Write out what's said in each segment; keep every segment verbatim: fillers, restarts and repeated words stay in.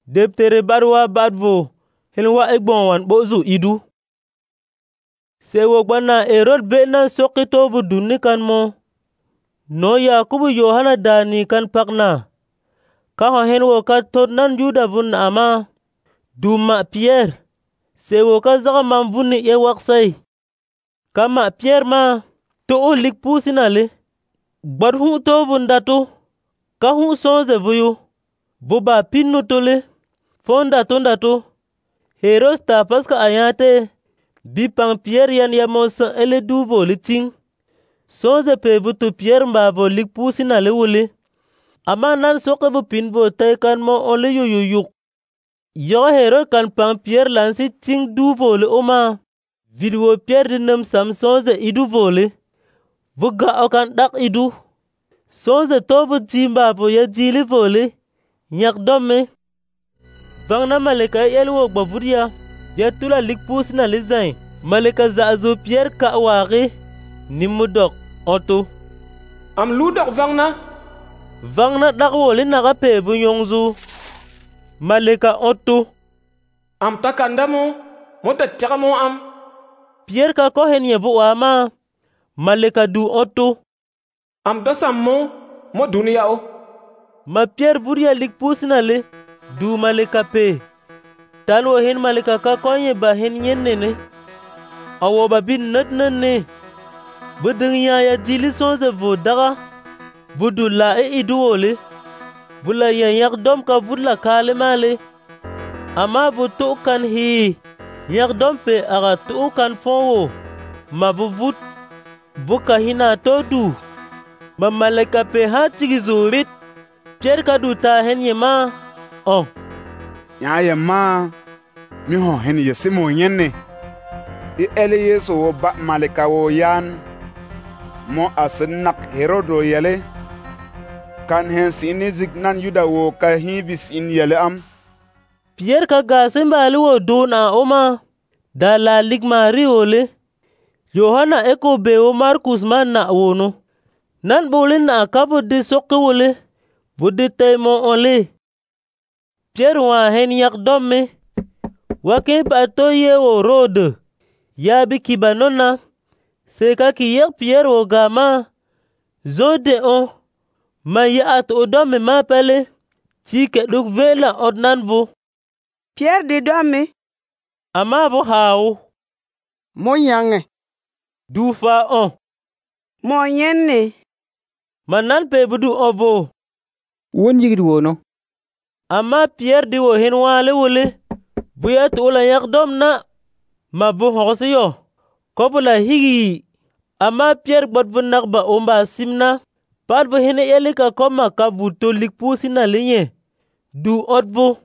Deptere barwa badvo helwa egbon wan bozu idu. Sewo gbana Herod benan sokito vu dunni kan mo. No Yakubu Yohana dani kan pakna. Ka ho henwo ka tot nan Juda vun ama. Duma Pierre. Sewo ka zaga man vunni ye waksay. Ka ma Pierre ma to o lik pusinale. Gbad hu to vun datu. Ka hu sonze vuyu. Vuba pinnu tole. Fonda tondatu. Heros ta paska ayate. Bipang Pierre yan ya mosa ele du voli ting. Sonze pe vutu Pierre mba vo lik pusinale wuli. Ama nan soke vu pin vo tay kan mo ole yu yu yuk. Yo Herod kan pang Pierre lansi ting du voli oma. Video Pierre dinam sam sonze idu voli. Vuga okan dak idu. Sonze to vu timba vo ya jili voli. Nyak domme. Vang na maleka elwo gbavuria. Ya tula lik pusinale zain. Maleka zazu Pierre ka wari. Nimudok oto. Am ludok vang na. Vang na dak woli naga pe vu yongzu. Maleka oto. Am takanda mo. Mo tataka mo am. Pierre ka kohen ye vu wama. Maleka du oto. Am dasam mo. Mo dunia o. Ma Pierre vuria lik pusinale. Du maleka pe. Talwo hen maleka ka konye ba hen yennene. Awo ba bin nat nanne. Budung ya ya jili sonze vo daga. Vudu la e idu wole. Vula ya yak dom ka vudla kale male. Ama vu to kan hi. Yak dom pe aga to kan fonwo. Ma vu vut. Vuka hina to du. Ma maleka pe ha tigizo bit. Pierre ka du ta hen ye ma. Oh. Ya ye ma. Mi ho hen ye simo yenne. I ele yeso wo ba maleka wo yan. Mo asinak Herodo yele. Kan hen sini zignan yuda wo ka hibis in yele am. Pierre ka gasen bali wo dona oma. Da la ligmari ole. Yohana eko beo Markus man na wono. Nan bolin na kapo de soke wole. Vode taimo ole. Pierre wa hen yak domme. Wake ba to ye wo rode. Ya bi kibanona. Seka ki yak Pierre wo gama. Zode on. Ma ya at o domme ma pele. Chike duk vela odnan vo. Pierre de domme. Ama vo hao. Mo yange. Du fa on. Mo yenne. Manan pe vudu ovo. Won yigid wono. Ama Pierre di wo hen wale wole. Buya tola yak dom na. Ma vo hosi yo. Kopula higi. Ama Pierre bot vo nakba omba simna. Pat vo hene elika koma ka vuto lik pusina linye. Du odvo.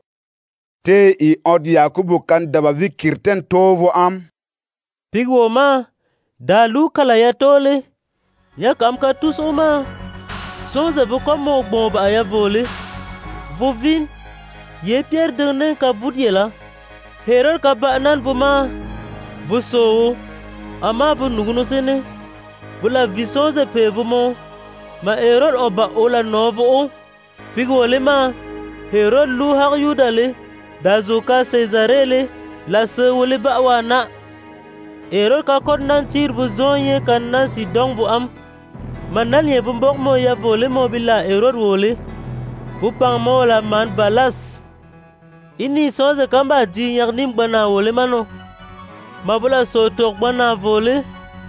Te i od Yakubu kan daba vi kirten tovo am. Pigwo ma. Da lu kala ya tole. Ya kam ka tus oma. Sonze vo komo bomba ya vole. Vo vin. Ye Pierre dene ka vudye la. Herod ka ba nan vo ma. Vo so. Ama vo nuguno sene. Vo la vi sonze pe vo mo. Ma Herod oba ola novo o. Pigwo le ma. Herod lu hak yuda le. Da zo ka Cesare le. La se wole ba wana. Herod ka kot nan tir vo zonye kan nan si dong vo am. Manan ye vo mbok mo ya vole mo bila Herod wole. Vo pang mo la man balas. Ini sonze kamba di yak nim bana wole mano. Mabula so tok bana vole.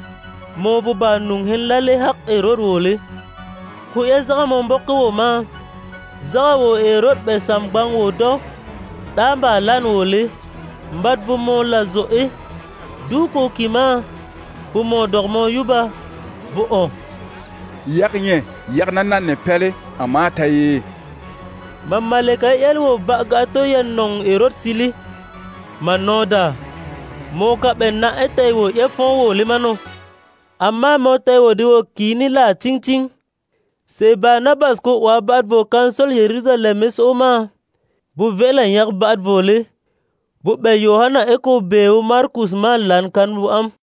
Mo vo ba nung hen lale hak Herod wole. Ku ya zaga mo mbok wo ma. Zaga wo Herod be sam bang wo do. Tamba lan wole. Mbat vo mo la zo e. Du ko kima. Vo mo dormo yuba. Vo on. Yak nye. Yak nan ne pele. Amata ye. Mamaleka elwo bagato ya nong Herod sili. Manoda. Moka benna etewo ye fon wo limano. Amma motewo diwo kini la ting ting. Se Barnabas ko wa bad vo kansol Jerusalem es oma. Bu vela yak bad vole. Bu be Yohana eko beo Markus ma lan kan bu am.